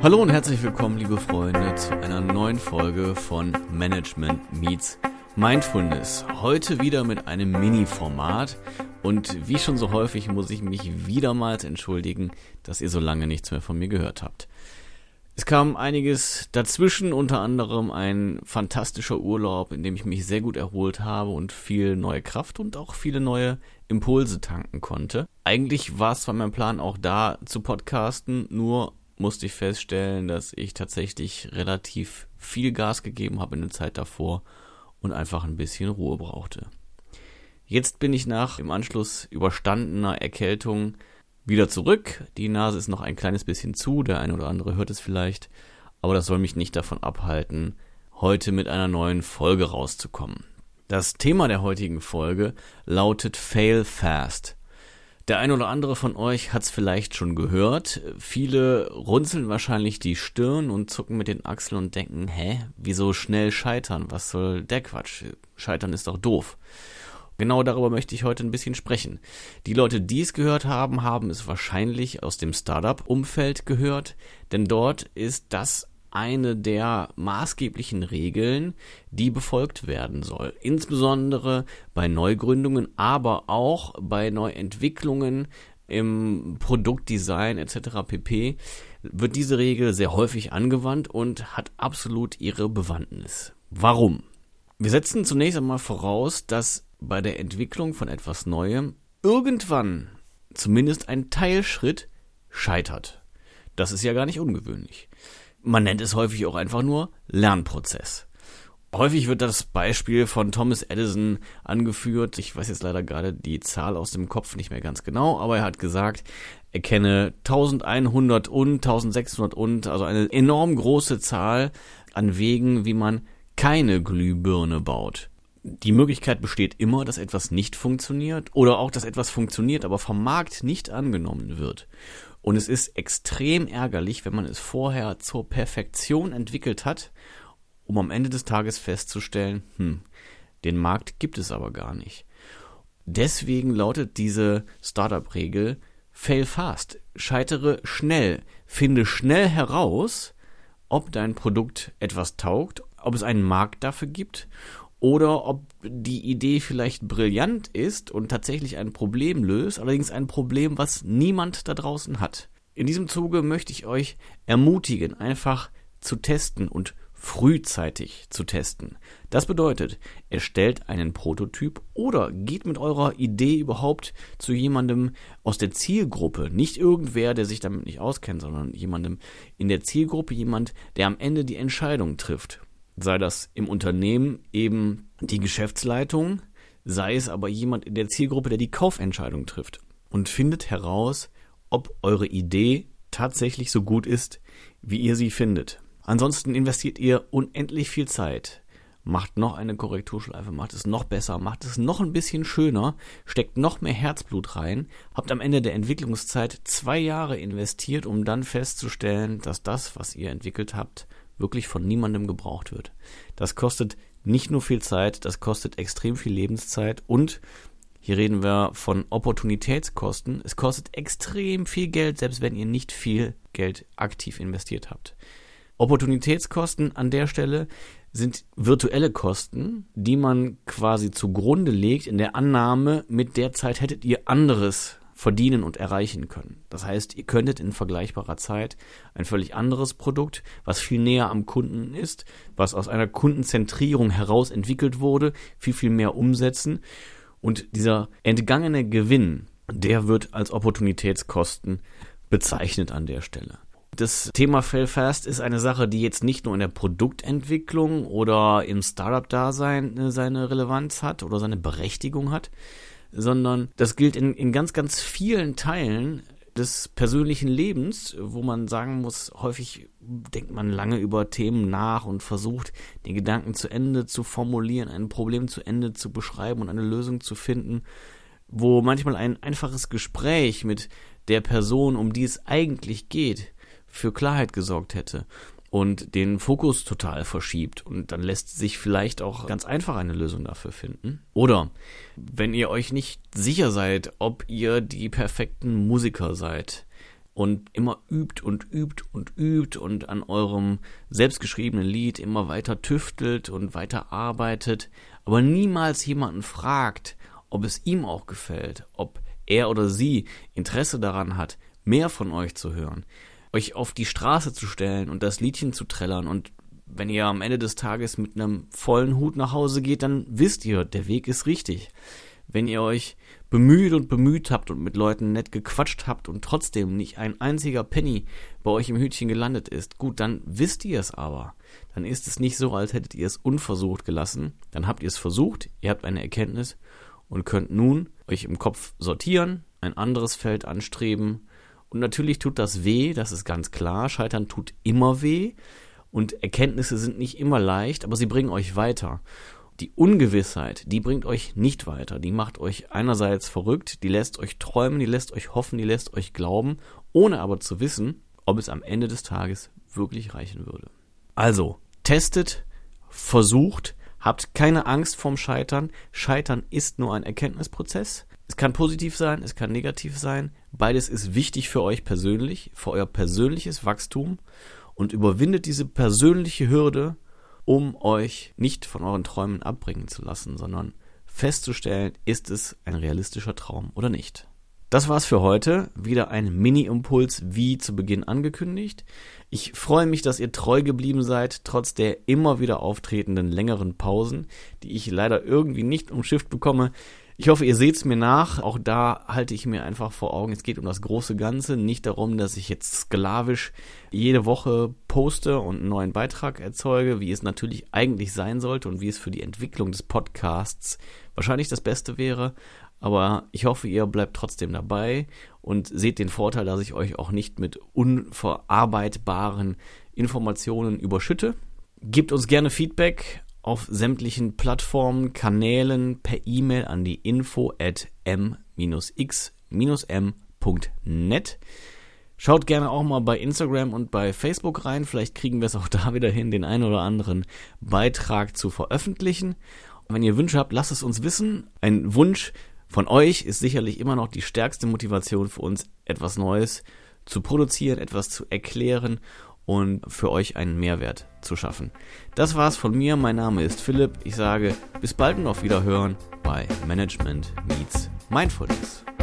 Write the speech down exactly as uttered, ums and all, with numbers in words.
Hallo und herzlich willkommen, liebe Freunde, zu einer neuen Folge von Management Meets Mindfulness. Heute wieder mit einem Mini-Format und wie schon so häufig muss ich mich wiedermals entschuldigen, dass ihr so lange nichts mehr von mir gehört habt. Es kam einiges dazwischen, unter anderem ein fantastischer Urlaub, in dem ich mich sehr gut erholt habe und viel neue Kraft und auch viele neue Impulse tanken konnte. Eigentlich war es zwar mein Plan, auch da zu podcasten, nur musste ich feststellen, dass ich tatsächlich relativ viel Gas gegeben habe in der Zeit davor und einfach ein bisschen Ruhe brauchte. Jetzt bin ich nach im Anschluss überstandener Erkältung wieder zurück. Die Nase ist noch ein kleines bisschen zu, der eine oder andere hört es vielleicht, aber das soll mich nicht davon abhalten, heute mit einer neuen Folge rauszukommen. Das Thema der heutigen Folge lautet Fail Fast. Der ein oder andere von euch hat es vielleicht schon gehört. Viele runzeln wahrscheinlich die Stirn und zucken mit den Achseln und denken, hä, wieso schnell scheitern? Was soll der Quatsch? Scheitern ist doch doof. Genau darüber möchte ich heute ein bisschen sprechen. Die Leute, die es gehört haben, haben es wahrscheinlich aus dem Startup-Umfeld gehört, denn dort ist das eine der maßgeblichen Regeln, die befolgt werden soll. Insbesondere bei Neugründungen, aber auch bei Neuentwicklungen im Produktdesign et cetera pp. Wird diese Regel sehr häufig angewandt und hat absolut ihre Bewandtnis. Warum? Wir setzen zunächst einmal voraus, dass bei der Entwicklung von etwas Neuem irgendwann zumindest ein Teilschritt scheitert. Das ist ja gar nicht ungewöhnlich. Man nennt es häufig auch einfach nur Lernprozess. Häufig wird das Beispiel von Thomas Edison angeführt. Ich weiß jetzt leider gerade die Zahl aus dem Kopf nicht mehr ganz genau, aber er hat gesagt, er kenne elfhundert und eintausendsechshundert und, also eine enorm große Zahl an Wegen, wie man keine Glühbirne baut. Die Möglichkeit besteht immer, dass etwas nicht funktioniert oder auch, dass etwas funktioniert, aber vom Markt nicht angenommen wird. Und es ist extrem ärgerlich, wenn man es vorher zur Perfektion entwickelt hat, um am Ende des Tages festzustellen, hm, den Markt gibt es aber gar nicht. Deswegen lautet diese Startup-Regel, fail fast, scheitere schnell, finde schnell heraus, ob dein Produkt etwas taugt, ob es einen Markt dafür gibt oder ob die Idee vielleicht brillant ist und tatsächlich ein Problem löst, allerdings ein Problem, was niemand da draußen hat. In diesem Zuge möchte ich euch ermutigen, einfach zu testen und frühzeitig zu testen. Das bedeutet, erstellt einen Prototyp oder geht mit eurer Idee überhaupt zu jemandem aus der Zielgruppe. Nicht irgendwer, der sich damit nicht auskennt, sondern jemandem in der Zielgruppe, jemand, der am Ende die Entscheidung trifft. Sei das im Unternehmen eben die Geschäftsleitung, sei es aber jemand in der Zielgruppe, der die Kaufentscheidung trifft. Und findet heraus, ob eure Idee tatsächlich so gut ist, wie ihr sie findet. Ansonsten investiert ihr unendlich viel Zeit. Macht noch eine Korrekturschleife, macht es noch besser, macht es noch ein bisschen schöner, steckt noch mehr Herzblut rein, habt am Ende der Entwicklungszeit zwei Jahre investiert, um dann festzustellen, dass das, was ihr entwickelt habt, wirklich von niemandem gebraucht wird. Das kostet nicht nur viel Zeit, das kostet extrem viel Lebenszeit und hier reden wir von Opportunitätskosten. Es kostet extrem viel Geld, selbst wenn ihr nicht viel Geld aktiv investiert habt. Opportunitätskosten an der Stelle sind virtuelle Kosten, die man quasi zugrunde legt in der Annahme, mit der Zeit hättet ihr anderes verdienen und erreichen können. Das heißt, ihr könntet in vergleichbarer Zeit ein völlig anderes Produkt, was viel näher am Kunden ist, was aus einer Kundenzentrierung heraus entwickelt wurde, viel, viel mehr umsetzen. Und dieser entgangene Gewinn, der wird als Opportunitätskosten bezeichnet an der Stelle. Das Thema Fail Fast ist eine Sache, die jetzt nicht nur in der Produktentwicklung oder im Startup-Dasein seine Relevanz hat oder seine Berechtigung hat, sondern das gilt in, in ganz, ganz vielen Teilen des persönlichen Lebens, wo man sagen muss, häufig denkt man lange über Themen nach und versucht, den Gedanken zu Ende zu formulieren, ein Problem zu Ende zu beschreiben und eine Lösung zu finden, wo manchmal ein einfaches Gespräch mit der Person, um die es eigentlich geht, für Klarheit gesorgt hätte und den Fokus total verschiebt und dann lässt sich vielleicht auch ganz einfach eine Lösung dafür finden. Oder wenn ihr euch nicht sicher seid, ob ihr die perfekten Musiker seid und immer übt und übt und übt und an eurem selbstgeschriebenen Lied immer weiter tüftelt und weiter arbeitet, aber niemals jemanden fragt, ob es ihm auch gefällt, ob er oder sie Interesse daran hat, mehr von euch zu hören, euch auf die Straße zu stellen und das Liedchen zu trällern, und wenn ihr am Ende des Tages mit einem vollen Hut nach Hause geht, dann wisst ihr, der Weg ist richtig. Wenn ihr euch bemüht und bemüht habt und mit Leuten nett gequatscht habt und trotzdem nicht ein einziger Penny bei euch im Hütchen gelandet ist, gut, dann wisst ihr es aber. Dann ist es nicht so, als hättet ihr es unversucht gelassen. Dann habt ihr es versucht, ihr habt eine Erkenntnis und könnt nun euch im Kopf sortieren, ein anderes Feld anstreben. Und natürlich tut das weh, das ist ganz klar. Scheitern tut immer weh und Erkenntnisse sind nicht immer leicht, aber sie bringen euch weiter. Die Ungewissheit, die bringt euch nicht weiter. Die macht euch einerseits verrückt, die lässt euch träumen, die lässt euch hoffen, die lässt euch glauben, ohne aber zu wissen, ob es am Ende des Tages wirklich reichen würde. Also, testet, versucht, habt keine Angst vorm Scheitern. Scheitern ist nur ein Erkenntnisprozess. Es kann positiv sein, es kann negativ sein. Beides ist wichtig für euch persönlich, für euer persönliches Wachstum, und überwindet diese persönliche Hürde, um euch nicht von euren Träumen abbringen zu lassen, sondern festzustellen, ist es ein realistischer Traum oder nicht. Das war's für heute. Wieder ein Mini-Impuls, wie zu Beginn angekündigt. Ich freue mich, dass ihr treu geblieben seid, trotz der immer wieder auftretenden längeren Pausen, die ich leider irgendwie nicht umschifft bekomme. Ich hoffe, ihr seht's mir nach. Auch da halte ich mir einfach vor Augen, es geht um das große Ganze, nicht darum, dass ich jetzt sklavisch jede Woche poste und einen neuen Beitrag erzeuge, wie es natürlich eigentlich sein sollte und wie es für die Entwicklung des Podcasts wahrscheinlich das Beste wäre. Aber ich hoffe, ihr bleibt trotzdem dabei und seht den Vorteil, dass ich euch auch nicht mit unverarbeitbaren Informationen überschütte. Gebt uns gerne Feedback auf sämtlichen Plattformen, Kanälen, per E-Mail an die info at m x m punkt net. Schaut gerne auch mal bei Instagram und bei Facebook rein, vielleicht kriegen wir es auch da wieder hin, den einen oder anderen Beitrag zu veröffentlichen. Und wenn ihr Wünsche habt, lasst es uns wissen. Ein Wunsch von euch ist sicherlich immer noch die stärkste Motivation für uns, etwas Neues zu produzieren, etwas zu erklären und für euch einen Mehrwert zu schaffen. Das war's von mir. Mein Name ist Philipp. Ich sage bis bald und auf Wiederhören bei Management Meets Mindfulness.